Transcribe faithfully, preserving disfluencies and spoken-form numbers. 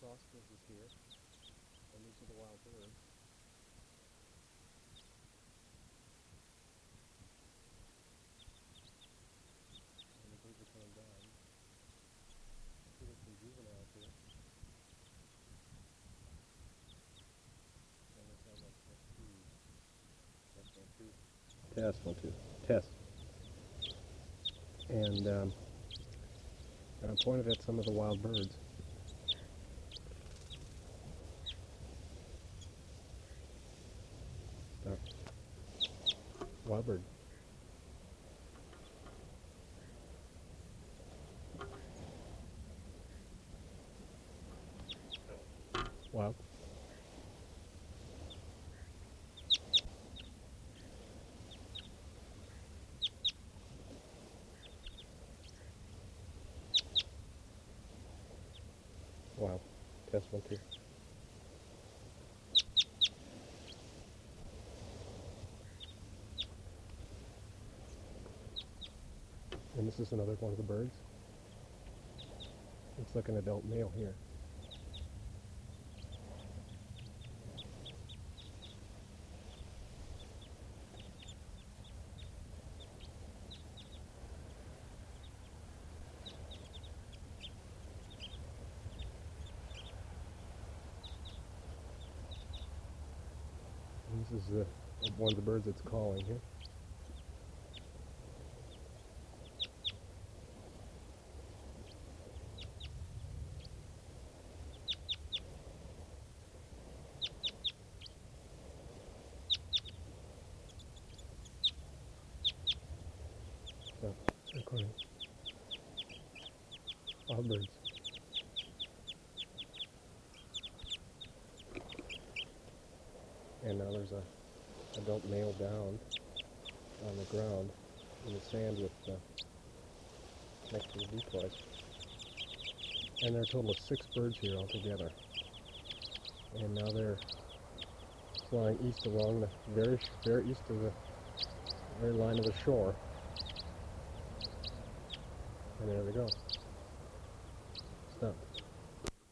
crossbills is here, and these are the wild birds. And the birds are coming down. See, there's some juveniles here. And they sound like test two. Test one, two. Test one, two. Test. And um, and I pointed at some of the wild birds. Stop. Wild bird. Wild. Wow. Test one, two. And this is another one of the birds. Looks like an adult male here. And this is the, one of the birds that's calling here. So, recording. Wild birds. And now there's a adult male down on the ground in the sand with uh, next to the decoys. And there are a total of six birds here altogether. And now they're flying east along the very, very east of the very line of the shore. And there they go. Stop.